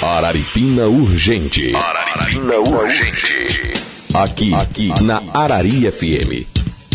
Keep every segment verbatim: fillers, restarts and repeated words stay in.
Araripina Urgente. Araripina Urgente. Aqui, aqui na Arari F M.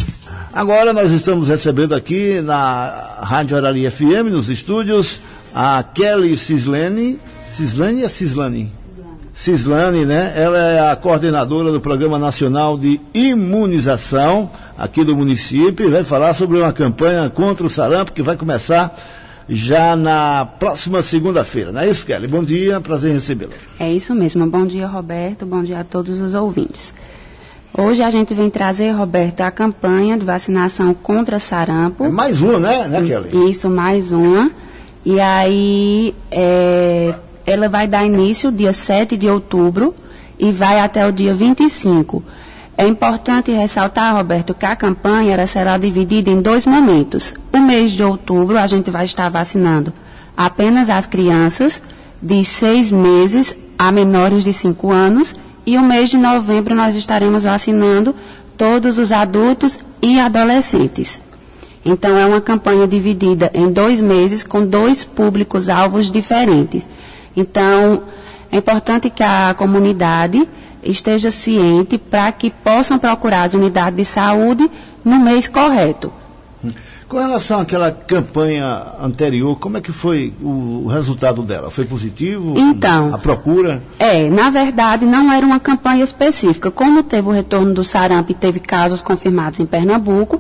Agora nós estamos recebendo aqui na Rádio Arari F M, nos estúdios, a Kelly Cislane. Cislane é Cislane? Cislane, né? Ela é a coordenadora do Programa Nacional de Imunização aqui do município e vai falar sobre uma campanha contra o sarampo que vai começar já na próxima segunda-feira. Não é isso, Kelly? Bom dia, prazer em recebê-la. É isso mesmo. Bom dia, Roberto. Bom dia a todos os ouvintes. Hoje a gente vem trazer, Roberto, a campanha de vacinação contra sarampo. É mais uma, né, né, Kelly? Isso, mais uma. E aí, é, ela vai dar início dia sete de outubro e vai até o dia vinte e cinco. É importante ressaltar, Roberto, que a campanha ela será dividida em dois momentos. O mês de outubro a gente vai estar vacinando apenas as crianças de seis meses a menores de cinco anos e o mês de novembro nós estaremos vacinando todos os adultos e adolescentes. Então é uma campanha dividida em dois meses com dois públicos-alvos diferentes. Então é importante que a comunidade esteja ciente para que possam procurar as unidades de saúde no mês correto. Com relação àquela campanha anterior, como é que foi o, o resultado dela? Foi positivo? Então, a procura? É, na verdade não era uma campanha específica. Como teve o retorno do sarampo e teve casos confirmados em Pernambuco,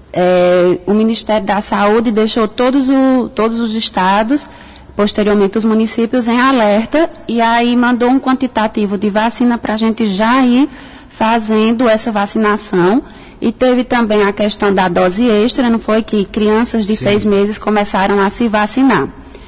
é, o Ministério da Saúde deixou todos, o, todos os estados, posteriormente os municípios em alerta e aí mandou um quantitativo de vacina para a gente já ir fazendo essa vacinação e teve também a questão da dose extra, não foi que crianças de Sim. seis meses começaram a se vacinar.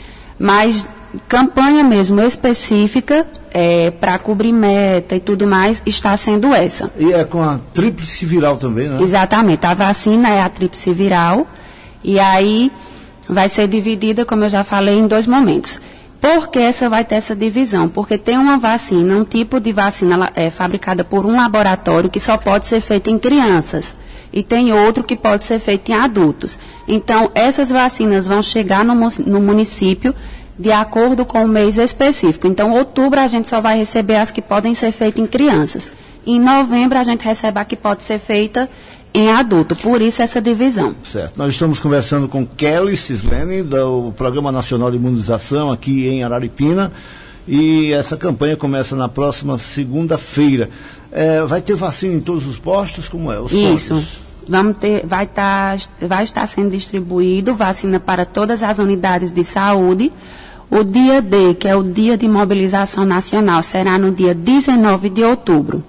Mas campanha mesmo específica é, para cobrir meta e tudo mais está sendo essa. E é com a tríplice viral também, né? Exatamente, a vacina é a tríplice viral e aí vai ser dividida, como eu já falei, em dois momentos. Por que essa vai ter essa divisão? Porque tem uma vacina, um tipo de vacina ela é fabricada por um laboratório que só pode ser feita em crianças. E tem outro que pode ser feito em adultos. Então, essas vacinas vão chegar no, no município de acordo com o mês específico. Então, em outubro a gente só vai receber as que podem ser feitas em crianças. Em novembro a gente recebe a que pode ser feita em adulto, por isso essa divisão. Certo. Nós estamos conversando com Kelly Cislane, do Programa Nacional de Imunização aqui em Araripina, e essa campanha começa na próxima segunda-feira. É, vai ter vacina em todos os postos? Como é? Os isso. Postos? Vamos ter, vai, tá, vai estar sendo distribuído vacina para todas as unidades de saúde. O dia D, que é o Dia de Mobilização Nacional, será no dia dezenove de outubro.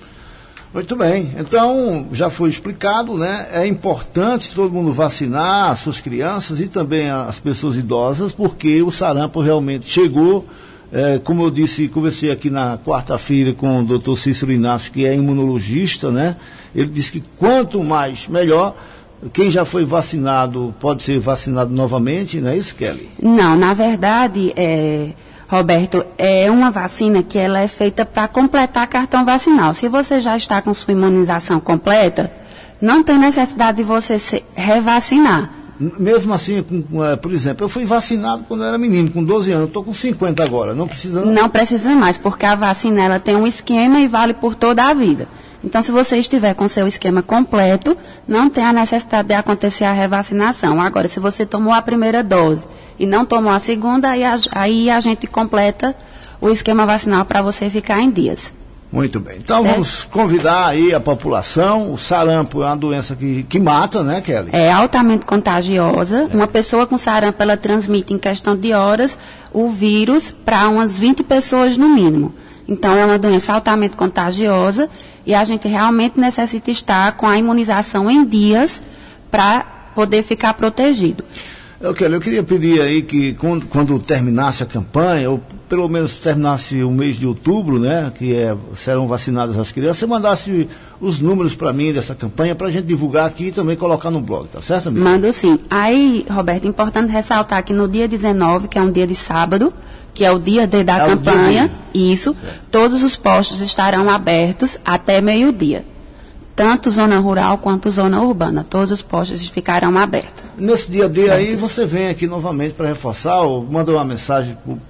Muito bem, então já foi explicado, né? É importante todo mundo vacinar as suas crianças e também as pessoas idosas, porque o sarampo realmente chegou, é, como eu disse, conversei aqui na quarta-feira com o doutor Cícero Inácio, que é imunologista, né? Ele disse que quanto mais, melhor. Quem já foi vacinado pode ser vacinado novamente, não é isso, Kelly? Não, na verdade, é... Roberto, é uma vacina que ela é feita para completar cartão vacinal. Se você já está com sua imunização completa, não tem necessidade de você se revacinar. Mesmo assim, com, por exemplo, eu fui vacinado quando eu era menino, com doze anos, eu estou com cinquenta agora, não precisa... Não, não precisa mais, porque a vacina ela tem um esquema e vale por toda a vida. Então, se você estiver com seu esquema completo, não tem a necessidade de acontecer a revacinação. Agora, se você tomou a primeira dose e não tomou a segunda, aí a, aí a gente completa o esquema vacinal para você ficar em dias. Muito bem. Então, certo? Vamos convidar aí a população. O sarampo é uma doença que, que mata, né, Kelly? É altamente contagiosa. É. Uma pessoa com sarampo, ela transmite em questão de horas o vírus para umas vinte pessoas no mínimo. Então, é uma doença altamente contagiosa e a gente realmente necessita estar com a imunização em dias para poder ficar protegido. Eu, Kelly, eu queria pedir aí que quando, quando terminasse a campanha, ou pelo menos terminasse o mês de outubro, né, que é, serão vacinadas as crianças, você mandasse os números para mim dessa campanha, para a gente divulgar aqui e também colocar no blog, tá certo, amigo? Mando sim. Aí, Roberto, é importante ressaltar que no dia dezenove, que é um dia de sábado, que é o dia D da é campanha, isso, é. Todos os postos estarão abertos até meio-dia. Tanto zona rural quanto zona urbana. Todos os postos ficarão abertos. Nesse dia D aí, você vem aqui novamente para reforçar ou manda uma mensagem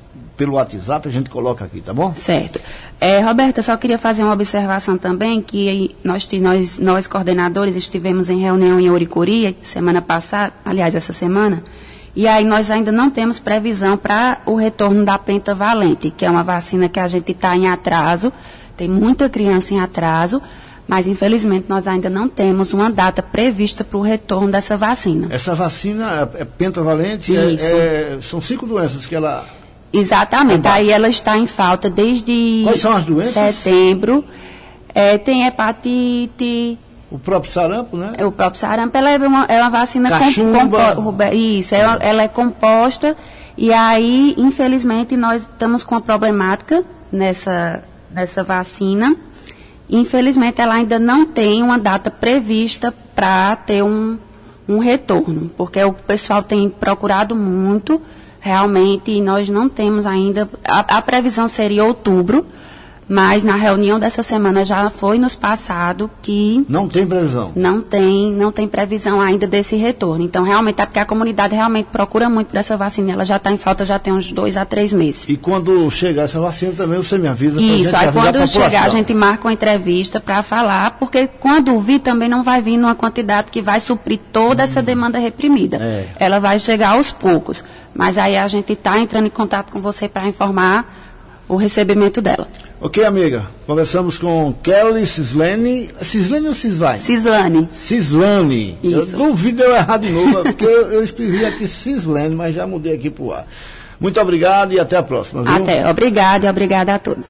pelo WhatsApp, a gente coloca aqui, tá bom? Certo. É, Roberta, só queria fazer uma observação também, que nós, nós, nós coordenadores estivemos em reunião em Ouricuri, semana passada, aliás, essa semana, e aí nós ainda não temos previsão para o retorno da pentavalente, que é uma vacina que a gente está em atraso, tem muita criança em atraso, mas infelizmente nós ainda não temos uma data prevista para o retorno dessa vacina. Essa vacina é pentavalente, é, é, são cinco doenças que ela... Exatamente, combate. Aí ela está em falta desde Quais são as doenças? setembro, é, tem hepatite... O próprio sarampo, né? O próprio sarampo, ela é uma, é uma vacina... Cachumba. Compo, isso, ela, ela é composta, e aí, infelizmente, nós estamos com uma problemática nessa, nessa vacina. Infelizmente, ela ainda não tem uma data prevista para ter um, um retorno, porque o pessoal tem procurado muito, realmente, e nós não temos ainda... A, a previsão seria outubro, mas na reunião dessa semana já foi nos passado que... Não tem previsão? Não tem, não tem previsão ainda desse retorno. Então, realmente, é porque a comunidade realmente procura muito por essa vacina. Ela já está em falta, já tem uns dois a três meses. E quando chegar essa vacina também, você me avisa para Isso, aí quando a chegar a gente marca uma entrevista para falar, porque quando vir também não vai vir numa quantidade que vai suprir toda hum. essa demanda reprimida. É. Ela vai chegar aos poucos. Mas aí a gente está entrando em contato com você para informar o recebimento dela. Ok, amiga. Conversamos com Kelly Cislane. Cislane ou Cislane? Cislane. Cislane. Isso. Eu duvido eu errar de novo, porque eu, eu escrevi aqui Cislane, mas já mudei aqui para o ar. Muito obrigado e até a próxima. Viu? Até. Obrigada e obrigada a todos.